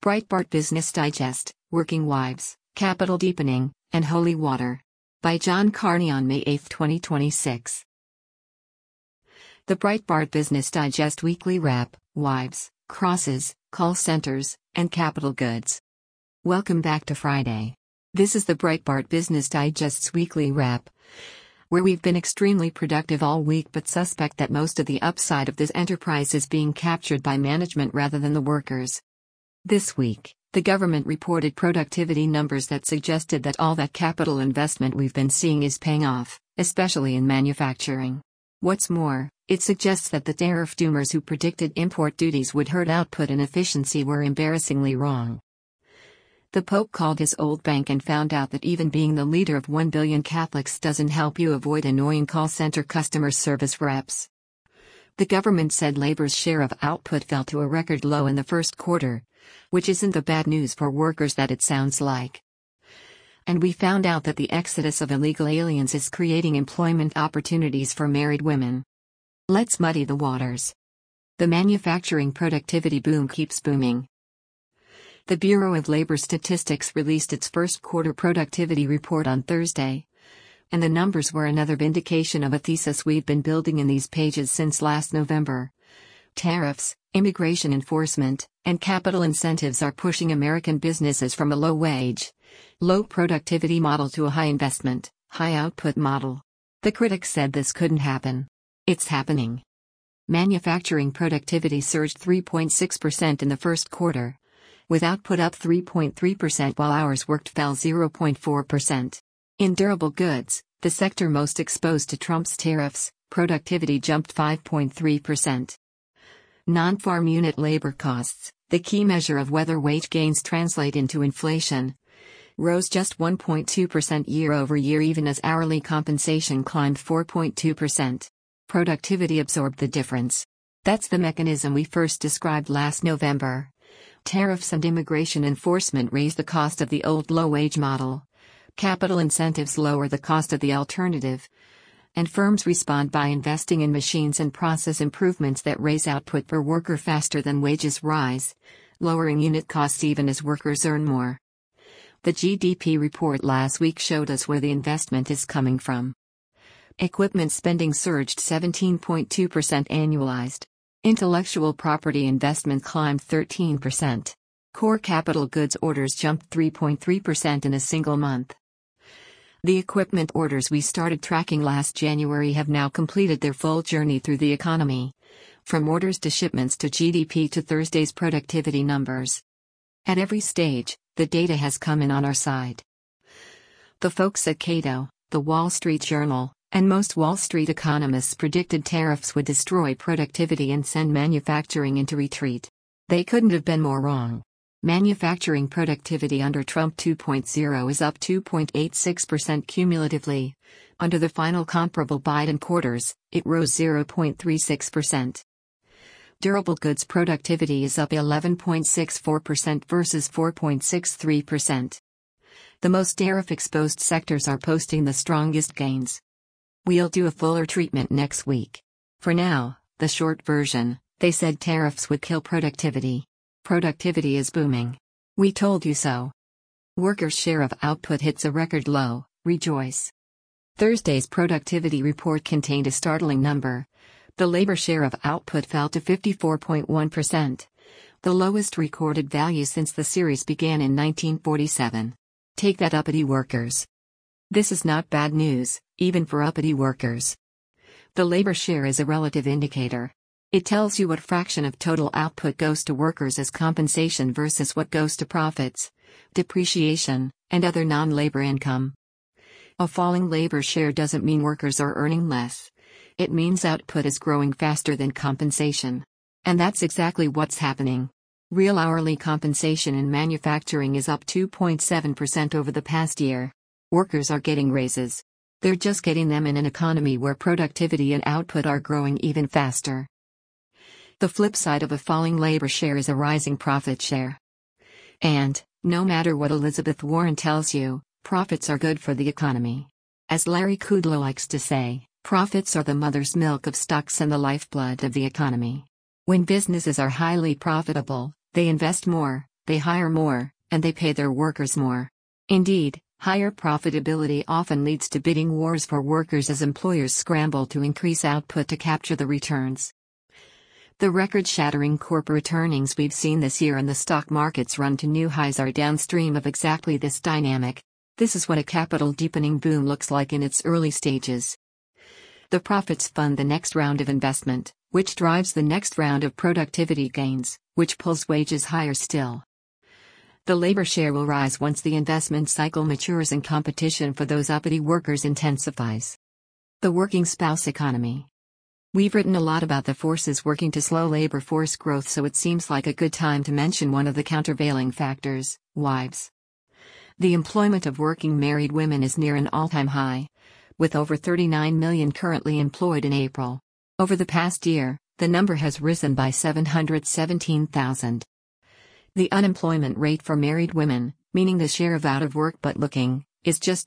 Breitbart Business Digest, Working Wives, Capital Deepening, and Holy Water. By John Carney on May 8, 2026. The Breitbart Business Digest Weekly Wrap, Wives, Crosses, Call Centers, and Capital Goods. Welcome back to Friday. This is the Breitbart Business Digest's Weekly Wrap, where we've been extremely productive all week but suspect that most of the upside of this enterprise is being captured by management rather than the workers. This week, the government reported productivity numbers that suggested that all that capital investment we've been seeing is paying off, especially in manufacturing. What's more, it suggests that the tariff doomers who predicted import duties would hurt output and efficiency were embarrassingly wrong. The Pope called his old bank and found out that even being the leader of 1 billion Catholics doesn't help you avoid annoying call center customer service reps. The government said labor's share of output fell to a record low in the first quarter, which isn't the bad news for workers that it sounds like. And we found out that the exodus of illegal aliens is creating employment opportunities for married women. Let's muddy the waters. The manufacturing productivity boom keeps booming. The Bureau of Labor Statistics released its first quarter productivity report on Thursday, and the numbers were another vindication of a thesis we've been building in these pages since last November. Tariffs, immigration enforcement, and capital incentives are pushing American businesses from a low-wage, low-productivity model to a high-investment, high-output model. The critics said this couldn't happen. It's happening. Manufacturing productivity surged 3.6% in the first quarter, with output up 3.3% while hours worked fell 0.4%. In durable goods, the sector most exposed to Trump's tariffs, productivity jumped 5.3%. Non-farm unit labor costs, the key measure of whether wage gains translate into inflation, rose just 1.2% year-over-year even as hourly compensation climbed 4.2%. Productivity absorbed the difference. That's the mechanism we first described last November. Tariffs and immigration enforcement raise the cost of the old low-wage model. Capital incentives lower the cost of the alternative. And firms respond by investing in machines and process improvements that raise output per worker faster than wages rise, lowering unit costs even as workers earn more. The GDP report last week showed us where the investment is coming from. Equipment spending surged 17.2% annualized. Intellectual property investment climbed 13%. Core capital goods orders jumped 3.3% in a single month. The equipment orders we started tracking last January have now completed their full journey through the economy. From orders to shipments to GDP to Thursday's productivity numbers. At every stage, the data has come in on our side. The folks at Cato, the Wall Street Journal, and most Wall Street economists predicted tariffs would destroy productivity and send manufacturing into retreat. They couldn't have been more wrong. Manufacturing productivity under Trump 2.0 is up 2.86% cumulatively. Under the final comparable Biden quarters, it rose 0.36%. Durable goods productivity is up 11.64% versus 4.63%. The most tariff-exposed sectors are posting the strongest gains. We'll do a fuller treatment next week. For now, the short version, they said tariffs would kill productivity. Productivity is booming. We told you so. Workers' share of output hits a record low, rejoice. Thursday's productivity report contained a startling number. The labor share of output fell to 54.1%, the lowest recorded value since the series began in 1947. Take that, uppity workers. This is not bad news, even for uppity workers. The labor share is a relative indicator. It tells you what fraction of total output goes to workers as compensation versus what goes to profits, depreciation, and other non-labor income. A falling labor share doesn't mean workers are earning less. It means output is growing faster than compensation. And that's exactly what's happening. Real hourly compensation in manufacturing is up 2.7% over the past year. Workers are getting raises. They're just getting them in an economy where productivity and output are growing even faster. The flip side of a falling labor share is a rising profit share. And, no matter what Elizabeth Warren tells you, profits are good for the economy. As Larry Kudlow likes to say, profits are the mother's milk of stocks and the lifeblood of the economy. When businesses are highly profitable, they invest more, they hire more, and they pay their workers more. Indeed, higher profitability often leads to bidding wars for workers as employers scramble to increase output to capture the returns. The record-shattering corporate earnings we've seen this year and the stock market's run to new highs are downstream of exactly this dynamic. This is what a capital deepening boom looks like in its early stages. The profits fund the next round of investment, which drives the next round of productivity gains, which pulls wages higher still. The labor share will rise once the investment cycle matures and competition for those uppity workers intensifies. The working spouse economy. We've written a lot about the forces working to slow labor force growth, so it seems like a good time to mention one of the countervailing factors: wives. The employment of working married women is near an all-time high, with over 39 million currently employed in April. Over the past year, the number has risen by 717,000. The unemployment rate for married women, meaning the share of out of work but looking, is just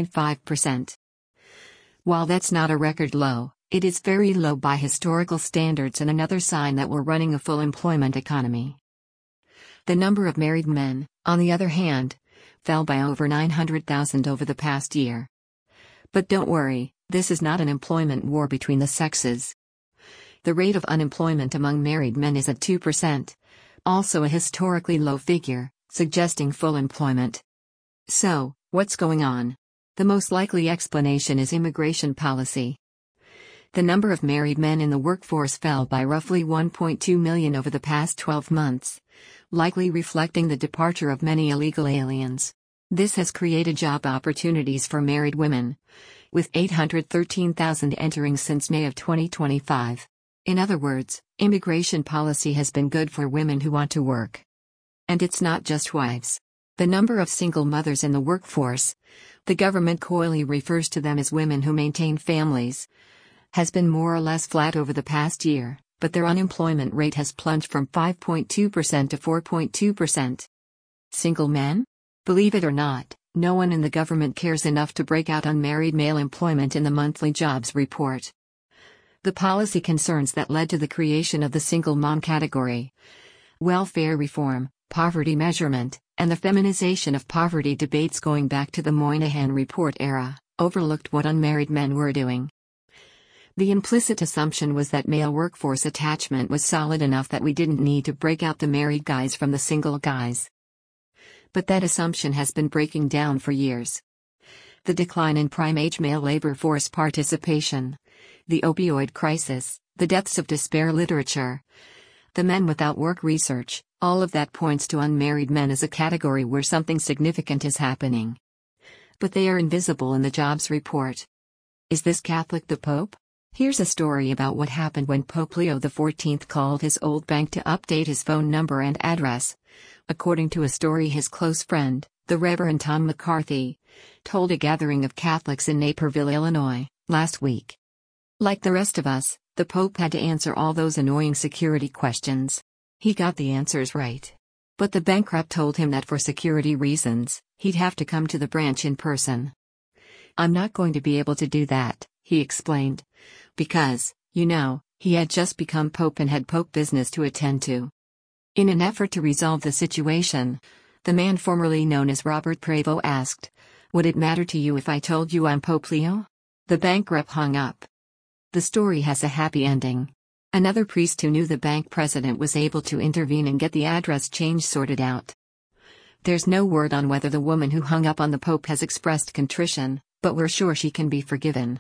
2.5%. While that's not a record low, it is very low by historical standards and another sign that we're running a full employment economy. The number of married men, on the other hand, fell by over 900,000 over the past year. But don't worry, this is not an employment war between the sexes. The rate of unemployment among married men is at 2%. Also a historically low figure, suggesting full employment. So, what's going on? The most likely explanation is immigration policy. The number of married men in the workforce fell by roughly 1.2 million over the past 12 months, likely reflecting the departure of many illegal aliens. This has created job opportunities for married women, with 813,000 entering since May of 2025. In other words, immigration policy has been good for women who want to work. And it's not just wives. The number of single mothers in the workforce, the government coyly refers to them as women who maintain families, has been more or less flat over the past year, but their unemployment rate has plunged from 5.2% to 4.2%. Single men? Believe it or not, no one in the government cares enough to break out unmarried male employment in the monthly jobs report. The policy concerns that led to the creation of the single mom category, welfare reform, poverty measurement, and the feminization of poverty debates going back to the Moynihan Report era, overlooked what unmarried men were doing. The implicit assumption was that male workforce attachment was solid enough that we didn't need to break out the married guys from the single guys. But that assumption has been breaking down for years. The decline in prime-age male labor force participation, the opioid crisis, the deaths of despair literature, the men without work research, all of that points to unmarried men as a category where something significant is happening. But they are invisible in the jobs report. Is this Catholic the Pope? Here's a story about what happened when Pope Leo XIV called his old bank to update his phone number and address. According to a story his close friend, the Reverend Tom McCarthy, told a gathering of Catholics in Naperville, Illinois, last week. Like the rest of us, the Pope had to answer all those annoying security questions. He got the answers right. But the bank rep told him that for security reasons, he'd have to come to the branch in person. "I'm not going to be able to do that," he explained. Because, he had just become Pope and had Pope business to attend to. In an effort to resolve the situation, the man formerly known as Robert Prevost asked, "Would it matter to you if I told you I'm Pope Leo?" The bank rep hung up. The story has a happy ending. Another priest who knew the bank president was able to intervene and get the address change sorted out. There's no word on whether the woman who hung up on the Pope has expressed contrition, but we're sure she can be forgiven.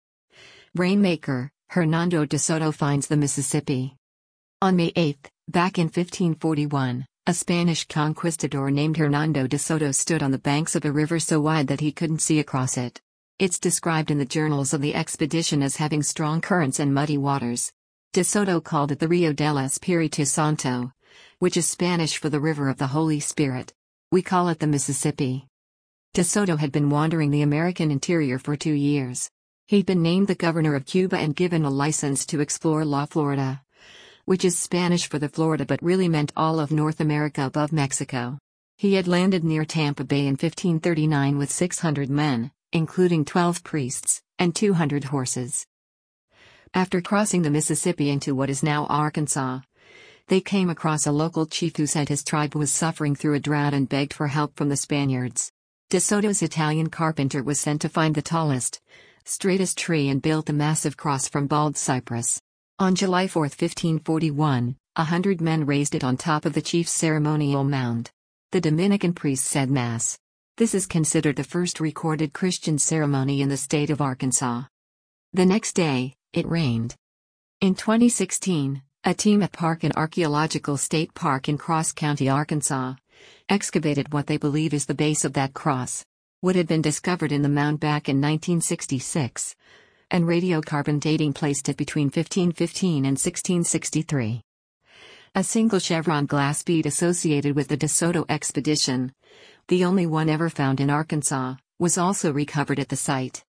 Rainmaker, Hernando de Soto finds the Mississippi. On May 8, back in 1541, a Spanish conquistador named Hernando de Soto stood on the banks of a river so wide that he couldn't see across it. It's described in the journals of the expedition as having strong currents and muddy waters. De Soto called it the Rio del Espíritu Santo, which is Spanish for the River of the Holy Spirit. We call it the Mississippi. De Soto had been wandering the American interior for 2 years. He'd been named the governor of Cuba and given a license to explore La Florida, which is Spanish for the Florida but really meant all of North America above Mexico. He had landed near Tampa Bay in 1539 with 600 men, including 12 priests, and 200 horses. After crossing the Mississippi into what is now Arkansas, They came across a local chief who said his tribe was suffering through a drought and begged for help from the Spaniards. De Soto's Italian carpenter was sent to find the tallest, straightest tree and built a massive cross from bald cypress. On July 4, 1541, 100 men raised it on top of the chief's ceremonial mound. The Dominican priest said Mass. This is considered the first recorded Christian ceremony in the state of Arkansas. The next day, it rained. In 2016, a team at Park and Archaeological State Park in Cross County, Arkansas, excavated what they believe is the base of that cross. What had been discovered in the mound back in 1966, and radiocarbon dating placed it between 1515 and 1663. A single chevron glass bead associated with the De Soto expedition, the only one ever found in Arkansas, was also recovered at the site.